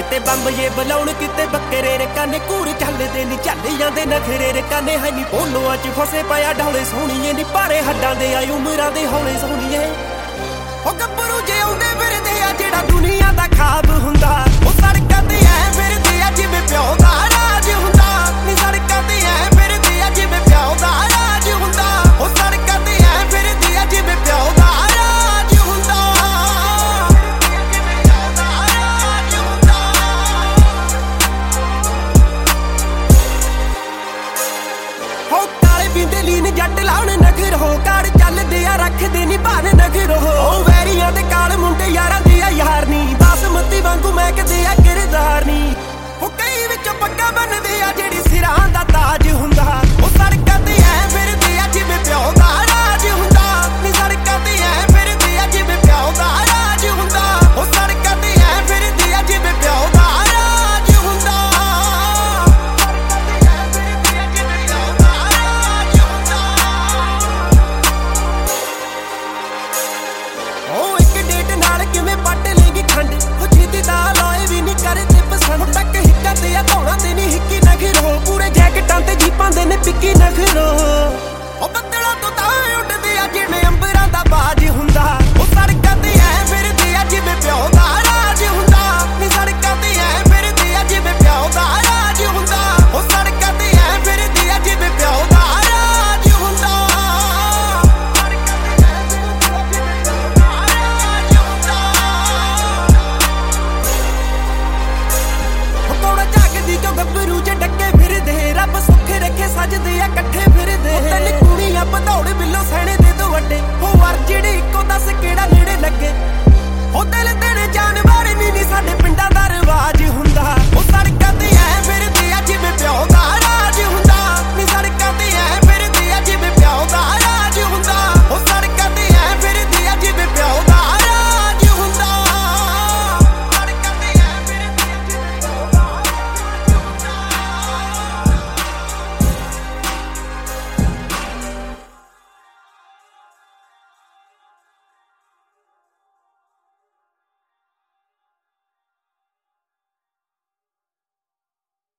ਕਿਤੇ ਬੰਬ ਜੇ ਬਲਾਉਣ ਕਿਤੇ ਬੱਕਰੇ ਰਕਾਨੇ ਘੂਰ ਚੱਲਦੇ ਨੀ ਚੱਲ ਜਾਂਦੇ ਨਖਰੇ ਰਕਾਨੇ ਹੈ ਨੀ ਬੋਲੋਆਂ ਚ ਫਸੇ ਪਿਆ ਢੋਲੇ ਸੋਹਣੀਏ ਨੀ ਭਾਰੇ ਹੱਡਾਂ ਦੇ ਆਈ ਉਮਰਾਂ ਦੇ ਹੌਲੇ ਸੋਹਣੀਏ ਉਹ ਗੱਭਰੂ ਜੇ ਆਉਂਦੇ ਫਿਰਦੇ ਆ ਜਿਹੜਾ ਦੁਨੀਆ ਦਾ ਖਾਬ ਹੁੰਦਾ ਉਹ ਸੜਕਾਂ ਤੇ ਐ ਫਿਰਦੇ ਆ ਜਿਵੇਂ ਪਿਓ ਦਾ ਰਾਜ ਹੁੰਦਾ ਨੀ ਸੜਕਾਂ ਤੇ ਐ ਫਿਰਦੇ ਆ ਜਿਵੇਂ ਪਿਓ ਦਾ ਰਾਜ ਹੁੰਦਾ ਉਹ ਸੜਕਾਂ ਤੇ ਐ ਫਿਰਦੇ ਆ ਜਿਵੇਂ ਪਿਓ ਦਾ ਰਾਜ ਹੁੰਦਾ ਹੋ ਕਾਲੇ ਪੀਂਦੇ ਲੀਨ ਜੱਟ ਲਾਉਣ ਨਖਰ ਹੋ ਕਾੜ ਚੱਲਦੇ ਆ ਰੱਖਦੇ ਨੀ ਭਾਨ ਨਖਰ ਹੋ ਵੈਰੀਆਂ ਦੇ ਕਾਲ ਮੁੰਡੇ ਯਾਰਾਂ ਦੀ ਆ ਯਾਰ ਨੀ ਬਾਸਮਤੀ ਵਾਂਗੂ ਮਹਿਕਦੇ ਆ ਕਿਰਦਾਰ ਨੀ ਉਹ ਕਈ ਵਿੱਚੋਂ ਪੱਗਾਂ ਬੰਨਦੇ ਆ ਜਿਹੜੀ ਸਿਰਾਂ ਦਾ ਤਾਜ ਹੁੰਦਾ ਉਹ ਸੜਕਾਂ ਤੇ ਐ ਫਿਰਦੇ ਆ ਜਿਵੇਂ ਪਿਓ ਦਾ ਰਾਜ ਹੁੰਦਾ ਨੀ ਸੜਕਾਂ ਤੇ ਐ ਫਿਰਦੇ ਆ ਜਿਵੇਂ ਪਿਓ ਦਾ ਰਾਜ ਹੁੰਦਾ ਉਹ ਸੜਕਾਂ ਤੇ ਐ ਫਿਰਦੇ ਆ ਜਿਵੇਂ ਪਿਓ ਦਾ ਰਾਜ ਹੁੰਦਾ ਉਹ ਇੱਕ ਡੇਟ ਨਾਲ ਕਿਵੇਂ ਪੱਟ ਲੇਗੀ ਖੰਡ ਉਹ ਛੇਤੀ ਦਾ ਲੋਏ ਵੀ ਨਹੀਂ ਕਰਦੇ ਪਸੰਦ ਤੱਕ ਹਿੱਕਾਂ ਤੇ ਆ ਧੌਣਾ ਤੇ ਨਹੀਂ ਹਿੱਕੀ ਨਖਰੋ ਪੂਰੇ ਜੈਕਟਾਂ ਤੇ ਜੀਪਾਂ ਦੇ ਨੇ ਪਿੱਕੀ ਨਖਰੋ ਉਹ ਬੱਦਲਾਂ ਤੋਂ ਤਾਂ ਉੱਡਦੇ ਆ ਜਿਵੇਂ ਅੰਬਰਾਂ ਦਾ ਬਾਜ ਹੁੰਦਾ ਉਹ ਸੜਕਾਂ ਤੇ ਐ ਫਿਰਦੇ ਆ ਜਿਵੇਂ ਪਿਓ ਦਾ